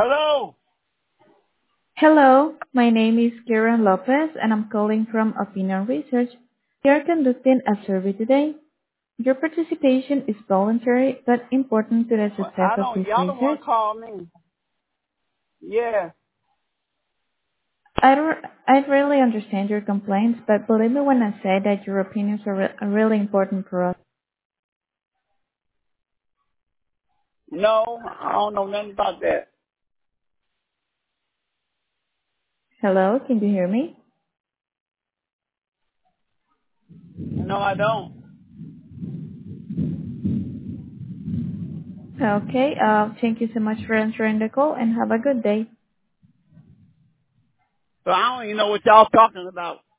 Hello. Hello, my name is Karen Lopez, and I'm calling from Opinion Research. We are conducting a survey today. Your participation is voluntary but important to the Well, success of this y'all don't want research. to call me. Yeah. I really understand your complaints, but believe me when I say that your opinions are really important for us. No, I don't know nothing about that. Hello, can you hear me? No, I don't. Okay, thank you so much for answering the call and have a good day. So I don't even know what y'all talking about.